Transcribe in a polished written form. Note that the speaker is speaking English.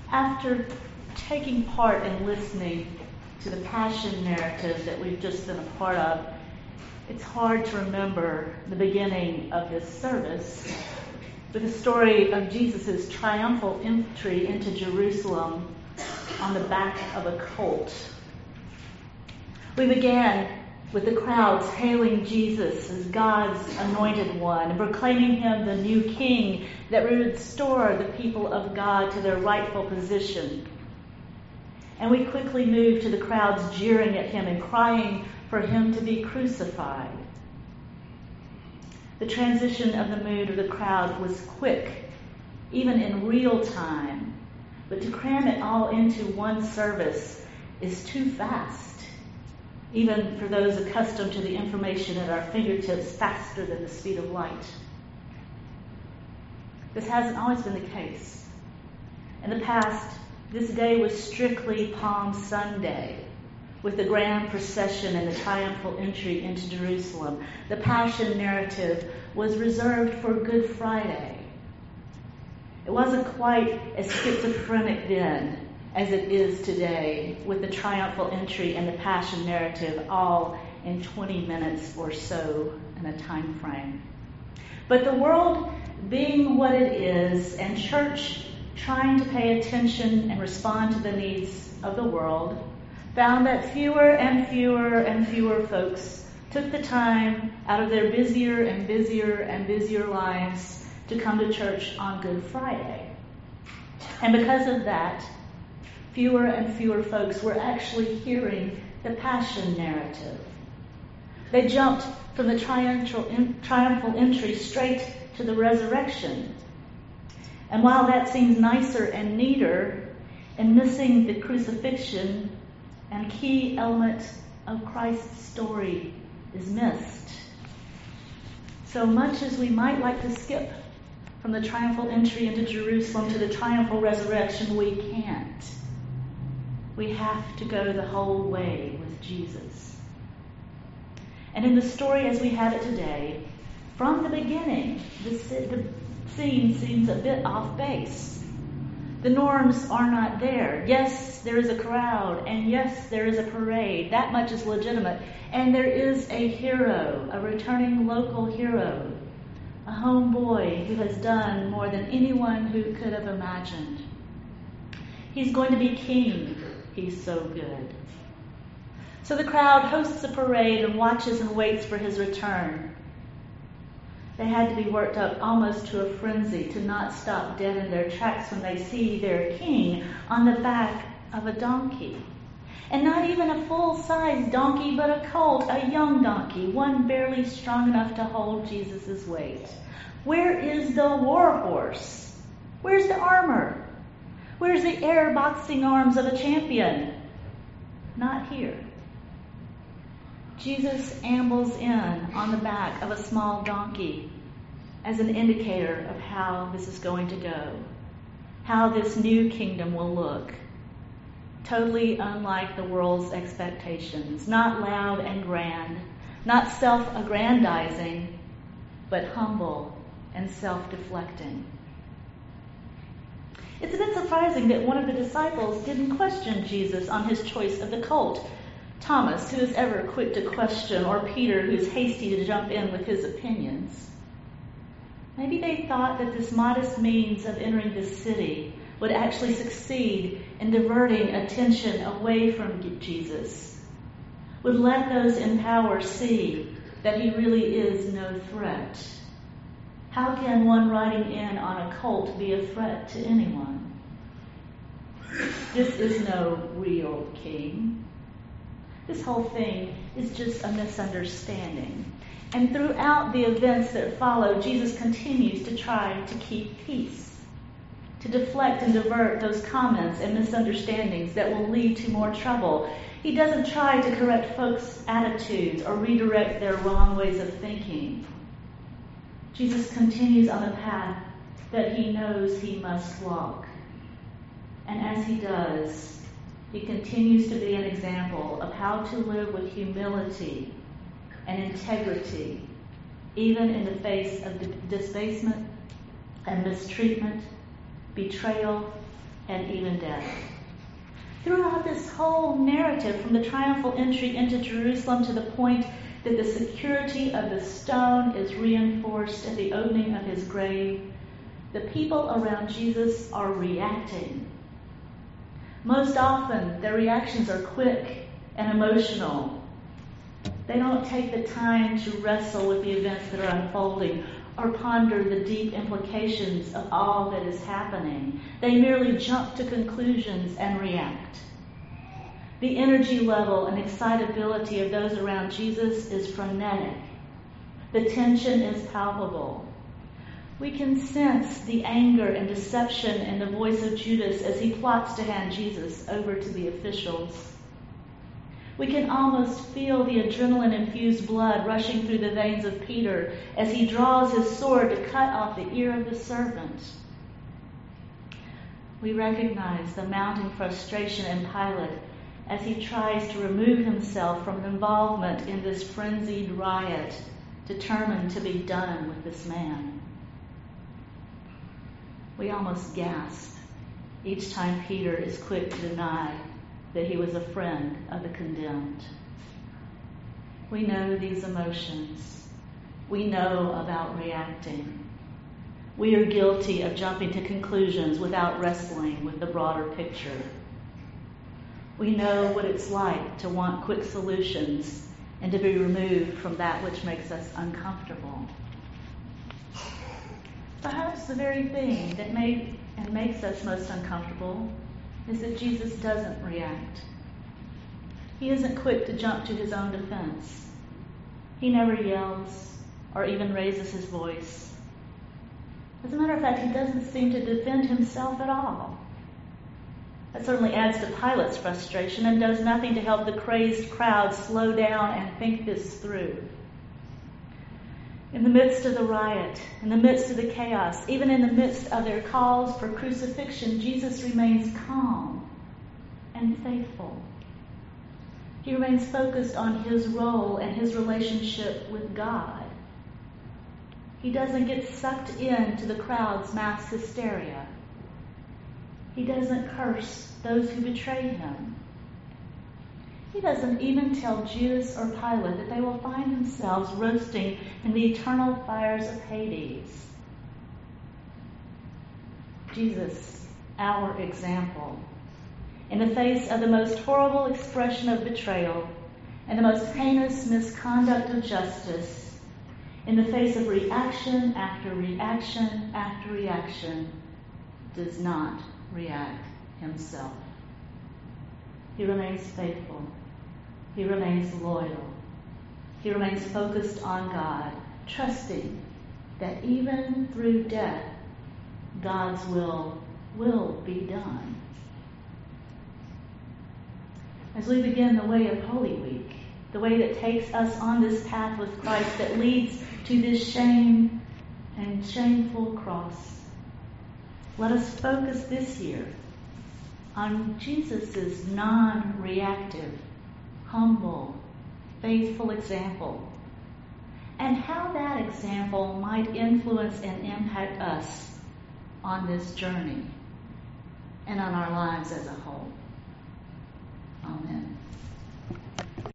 After taking part and listening to the Passion narrative that we've just been a part of, it's hard to remember the beginning of this service with the story of Jesus' triumphal entry into Jerusalem on the back of a colt. We began with the crowds hailing Jesus as God's anointed one and proclaiming him the new king that would restore the people of God to their rightful position. And we quickly moved to the crowds jeering at him and crying for him to be crucified. The transition of the mood of the crowd was quick, even in real time, but to cram it all into one service is too fast. Even for those accustomed to the information at our fingertips faster than the speed of light. This hasn't always been the case. In the past, this day was strictly Palm Sunday, with the grand procession and the triumphal entry into Jerusalem. The Passion narrative was reserved for Good Friday. It wasn't quite as schizophrenic then as it is today, with the triumphal entry and the Passion narrative all in 20 minutes or so in a time frame. But the world being what it is, and church trying to pay attention and respond to the needs of the world, found that fewer and fewer and fewer folks took the time out of their busier and busier and busier lives to come to church on Good Friday. And because of that, fewer and fewer folks were actually hearing the Passion narrative. They jumped from the triumphal entry straight to the resurrection. And while that seems nicer and neater, and missing the crucifixion and key element of Christ's story is missed. So much as we might like to skip from the triumphal entry into Jerusalem to the triumphal resurrection, we can't. We have to go the whole way with Jesus. And in the story as we have it today, from the beginning, the scene seems a bit off base. The norms are not there. Yes, there is a crowd, and yes, there is a parade. That much is legitimate. And there is a hero, a returning local hero, a homeboy who has done more than anyone who could have imagined. He's going to be king. He's so good. So the crowd hosts a parade and watches and waits for his return. They had to be worked up almost to a frenzy to not stop dead in their tracks when they see their king on the back of a donkey. And not even a full-size donkey, but a colt, a young donkey, one barely strong enough to hold Jesus' weight. Where is the war horse? Where's the armor? Where's the air boxing arms of a champion? Not here. Jesus ambles in on the back of a small donkey as an indicator of how this is going to go, how this new kingdom will look. Totally unlike the world's expectations, not loud and grand, not self-aggrandizing, but humble and self-deflecting. It's a bit surprising that one of the disciples didn't question Jesus on his choice of the colt. Thomas, who is ever quick to question, or Peter, who's hasty to jump in with his opinions. Maybe they thought that this modest means of entering the city would actually succeed in diverting attention away from Jesus, would let those in power see that he really is no threat. How can one riding in on a colt be a threat to anyone? This is no real king. This whole thing is just a misunderstanding. And throughout the events that follow, Jesus continues to try to keep peace, to deflect and divert those comments and misunderstandings that will lead to more trouble. He doesn't try to correct folks' attitudes or redirect their wrong ways of thinking. Jesus continues on the path that he knows he must walk. And as he does, he continues to be an example of how to live with humility and integrity, even in the face of debasement and mistreatment, betrayal, and even death. Throughout this whole narrative, from the triumphal entry into Jerusalem to the point that the security of the stone is reinforced at the opening of his grave, the people around Jesus are reacting. Most often, their reactions are quick and emotional. They don't take the time to wrestle with the events that are unfolding or ponder the deep implications of all that is happening. They merely jump to conclusions and react. The energy level and excitability of those around Jesus is frenetic. The tension is palpable. We can sense the anger and deception in the voice of Judas as he plots to hand Jesus over to the officials. We can almost feel the adrenaline-infused blood rushing through the veins of Peter as he draws his sword to cut off the ear of the servant. We recognize the mounting frustration in Pilate as he tries to remove himself from involvement in this frenzied riot, determined to be done with this man. We almost gasp each time Peter is quick to deny that he was a friend of the condemned. We know these emotions. We know about reacting. We are guilty of jumping to conclusions without wrestling with the broader picture. We know what it's like to want quick solutions and to be removed from that which makes us uncomfortable. Perhaps the very thing that makes us most uncomfortable is that Jesus doesn't react. He isn't quick to jump to his own defense. He never yells or even raises his voice. As a matter of fact, he doesn't seem to defend himself at all. That certainly adds to Pilate's frustration and does nothing to help the crazed crowd slow down and think this through. In the midst of the riot, in the midst of the chaos, even in the midst of their calls for crucifixion, Jesus remains calm and faithful. He remains focused on his role and his relationship with God. He doesn't get sucked into the crowd's mass hysteria. He doesn't curse those who betray him. He doesn't even tell Judas or Pilate that they will find themselves roasting in the eternal fires of Hades. Jesus, our example, in the face of the most horrible expression of betrayal and the most heinous misconduct of justice, in the face of reaction after reaction after reaction, does not react himself. He remains faithful. He remains loyal. He remains focused on God, trusting that even through death, God's will be done. As we begin the way of Holy Week, the way that takes us on this path with Christ that leads to this shame and shameful cross, let us focus this year on Jesus' non-reactive, humble, faithful example, and how that example might influence and impact us on this journey and on our lives as a whole. Amen.